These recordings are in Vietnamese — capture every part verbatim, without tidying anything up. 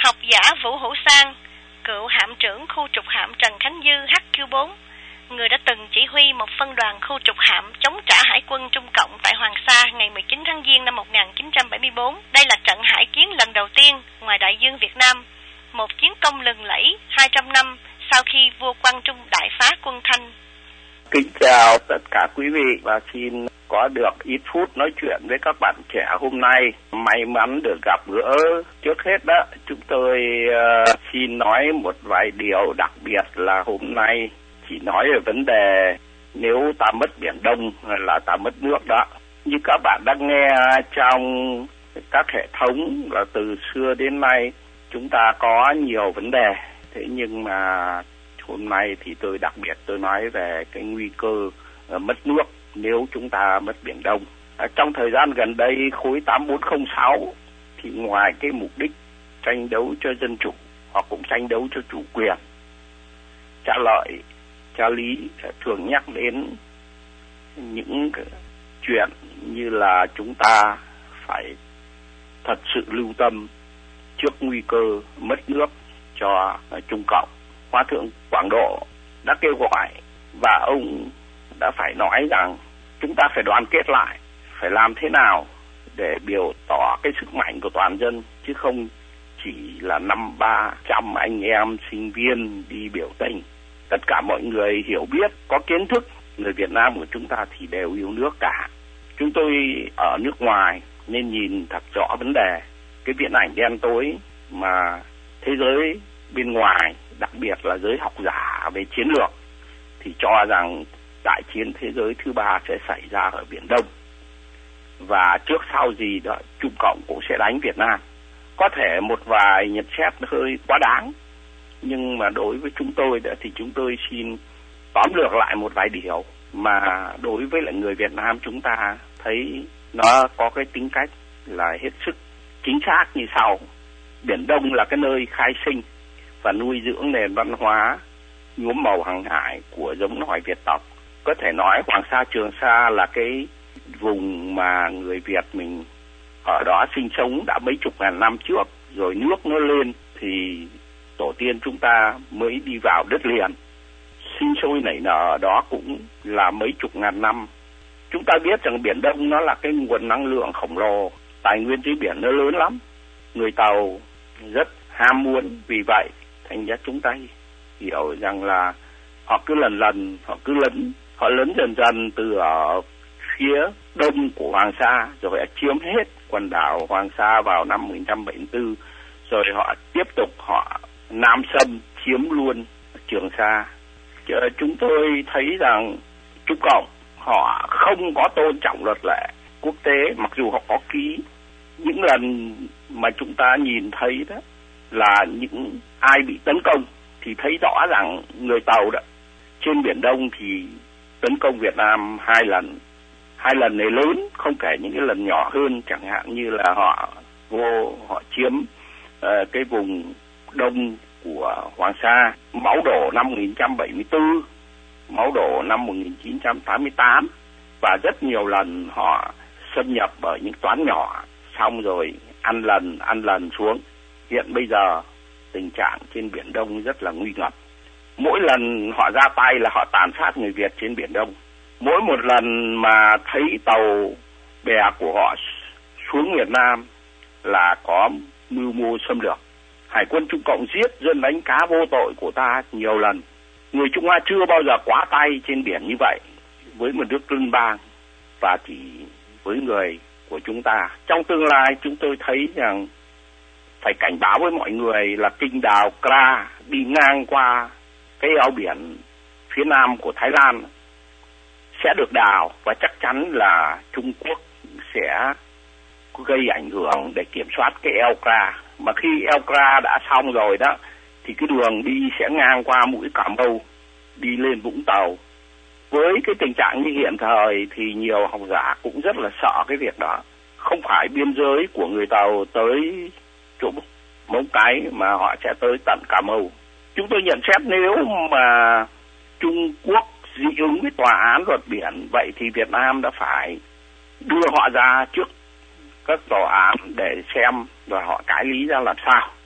Học giả Vũ Hữu Sang, cựu hạm trưởng khu trục hạm Trần Khánh Dư H Q bốn, người đã từng chỉ huy một phân đoàn khu trục hạm chống trả hải quân Trung Cộng tại Hoàng Sa ngày mười chín tháng Giêng năm một nghìn chín trăm bảy mươi tư. Đây là trận hải chiến lần đầu tiên ngoài đại dương Việt Nam, một chiến công lừng lẫy hai trăm năm sau khi vua Quang Trung đại phá quân Thanh. Kính chào tất cả quý vị và xin có được ít phút nói chuyện với các bạn trẻ hôm nay. May mắn được gặp gỡ. Trước hết đó, chúng tôi uh, xin nói một vài điều đặc biệt là hôm nay chỉ nói về vấn đề nếu ta mất Biển Đông là ta mất nước đó. Như các bạn đã nghe trong các hệ thống là từ xưa đến nay chúng ta có nhiều vấn đề. Thế nhưng mà hôm nay thì tôi đặc biệt tôi nói về cái nguy cơ uh, mất nước nếu chúng ta mất Biển Đông. À, trong thời gian gần đây khối tám bốn không sáu thì ngoài cái mục đích tranh đấu cho dân chủ, họ cũng tranh đấu cho chủ quyền. Cha Lợi, cha Lý thường nhắc đến những chuyện như là chúng ta phải thật sự lưu tâm trước nguy cơ mất nước cho Trung Cộng. Hòa thượng Quảng Độ đã kêu gọi và ông đã phải nói rằng chúng ta phải đoàn kết lại, phải làm thế nào để biểu tỏ cái sức mạnh của toàn dân, chứ không chỉ là năm ba trăm anh em sinh viên đi biểu tình. Tất cả mọi người hiểu biết, có kiến thức, người Việt Nam của chúng ta thì đều yêu nước cả. Chúng tôi ở nước ngoài nên nhìn thật rõ vấn đề. Cái viễn ảnh đen tối mà thế giới bên ngoài, đặc biệt là giới học giả về chiến lược, thì cho rằng đại chiến thế giới thứ ba sẽ xảy ra ở Biển Đông. Và trước sau gì đó, Trung Cộng cũng sẽ đánh Việt Nam. Có thể một vài nhận xét hơi quá đáng, nhưng mà đối với chúng tôi đó, thì chúng tôi xin tóm lược lại một vài điều mà đối với lại người Việt Nam chúng ta thấy nó có cái tính cách là hết sức chính xác như sau. Biển Đông là cái nơi khai sinh và nuôi dưỡng nền văn hóa nhuốm màu hàng hải của giống nòi Việt tộc. Có thể nói Hoàng Sa, Trường Sa là cái vùng mà người Việt mình ở đó sinh sống đã mấy chục ngàn năm trước, rồi nước nó lên thì tổ tiên chúng ta mới đi vào đất liền. Sinh sôi nảy nở ở đó cũng là mấy chục ngàn năm. Chúng ta biết rằng Biển Đông nó là cái nguồn năng lượng khổng lồ, tài nguyên dưới biển nó lớn lắm. Người Tàu rất ham muốn, vì vậy thành ra chúng ta hiểu rằng là họ cứ lần lần, họ cứ lấn, họ lấn dần dần từ ở phía đông của Hoàng Sa, rồi họ chiếm hết quần đảo Hoàng Sa vào năm một nghìn chín trăm bảy mươi tư, rồi họ tiếp tục họ nam xâm chiếm luôn Trường Sa. Chúng tôi thấy rằng Trung Cộng họ không có tôn trọng luật lệ quốc tế, mặc dù họ có ký. Những lần mà chúng ta nhìn thấy đó là những ai bị tấn công thì thấy rõ rằng người Tàu đó trên Biển Đông thì tấn công Việt Nam hai lần. Hai lần này lớn, không kể những cái lần nhỏ hơn, chẳng hạn như là họ vô họ chiếm uh, cái vùng đông của Hoàng Sa, máu đổ năm một nghìn chín trăm bảy mươi tư, máu đổ năm một nghìn chín trăm tám mươi tám, và rất nhiều lần họ xâm nhập ở những toán nhỏ, xong rồi ăn lần ăn lần xuống. Hiện bây giờ tình trạng trên Biển Đông rất là nguy ngập. Mỗi lần họ ra tay là họ tàn sát người Việt trên Biển Đông. Mỗi một lần mà thấy tàu bè của họ xuống Việt Nam là có mưu mô xâm lược. Hải quân Trung Cộng giết dân đánh cá vô tội của ta nhiều lần. Người Trung Hoa chưa bao giờ quá tay trên biển như vậy với một nước liên bang và chỉ với người của chúng ta. Trong tương lai chúng tôi thấy rằng phải cảnh báo với mọi người là kinh đào Kra đi ngang qua cái eo biển phía nam của Thái Lan sẽ được đào, và chắc chắn là Trung Quốc sẽ gây ảnh hưởng để kiểm soát cái eo Kra. Mà khi eo Kra đã xong rồi đó thì cái đường đi sẽ ngang qua mũi Cà Mau đi lên Vũng Tàu. Với cái tình trạng như hiện thời thì nhiều học giả cũng rất là sợ cái việc đó. Không phải biên giới của người Tàu tới chỗ Móng Cái mà họ sẽ tới tận Cà Mau. Chúng tôi nhận xét nếu mà Trung Quốc dị ứng với tòa án luật biển, vậy thì Việt Nam đã phải đưa họ ra trước các tòa án để xem và họ cãi lý ra làm sao.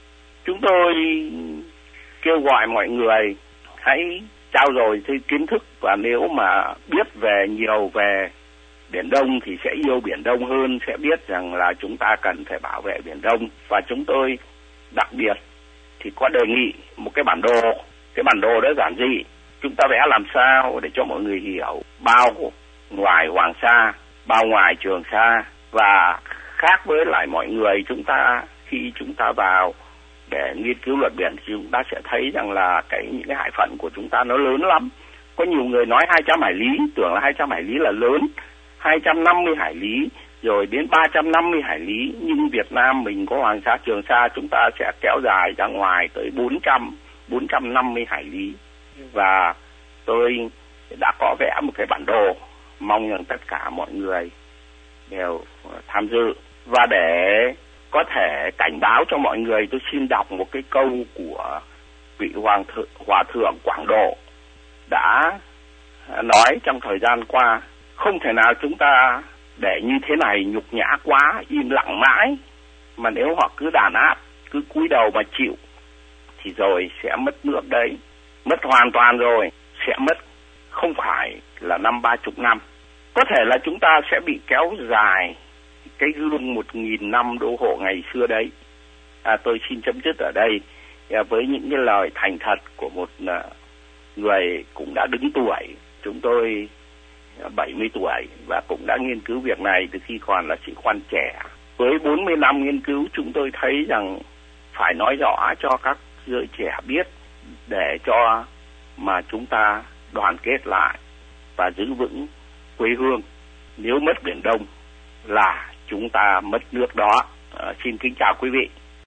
chúng tôi kêu gọi mọi người hãy trao dồi thêm kiến thức, và nếu mà biết về nhiều về Biển Đông thì sẽ yêu Biển Đông hơn, sẽ biết rằng là chúng ta cần phải bảo vệ Biển Đông. Và chúng tôi đặc biệt thì có đề nghị một cái bản đồ. Cái bản đồ đó giản dị, chúng ta vẽ làm sao để cho mọi người hiểu bao ngoài Hoàng Sa, bao ngoài Trường Sa. Và khác với lại mọi người, chúng ta khi chúng ta vào để nghiên cứu luật biển thì chúng ta sẽ thấy rằng là cái những cái hải phận của chúng ta nó lớn lắm. Có nhiều người nói hai trăm hải lý, tưởng là hai trăm hải lý là lớn, hai trăm năm mươi hải lý rồi đến ba trăm năm mươi hải lý, nhưng Việt Nam mình có Hoàng Sa, Trường Sa, chúng ta sẽ kéo dài ra ngoài tới bốn trăm, bốn trăm năm mươi hải lý. Và tôi đã có vẽ một cái bản đồ, mong rằng tất cả mọi người đều tham dự. Và để có thể cảnh báo cho mọi người, tôi xin đọc một cái câu của vị Hoàng thượng, Hòa thượng Quảng Độ đã nói trong thời gian qua: không thể nào chúng ta để như thế này nhục nhã quá, im lặng mãi, mà nếu họ cứ đàn áp, cứ cúi đầu mà chịu thì rồi sẽ mất nước đấy, mất hoàn toàn rồi, sẽ mất không phải là năm ba chục năm, có thể là chúng ta sẽ bị kéo dài cái gương một nghìn năm đô hộ ngày xưa đấy. À, tôi xin chấm dứt ở đây với những cái lời thành thật của một người cũng đã đứng tuổi. Chúng tôi bảy mươi tuổi và cũng đã nghiên cứu việc này từ khi còn là sĩ quan trẻ. Với bốn mươi năm nghiên cứu, chúng tôi thấy rằng phải nói rõ cho các giới trẻ biết để cho mà chúng ta đoàn kết lại và giữ vững quê hương. Nếu mất Biển Đông là chúng ta mất nước đó. À, xin kính chào quý vị.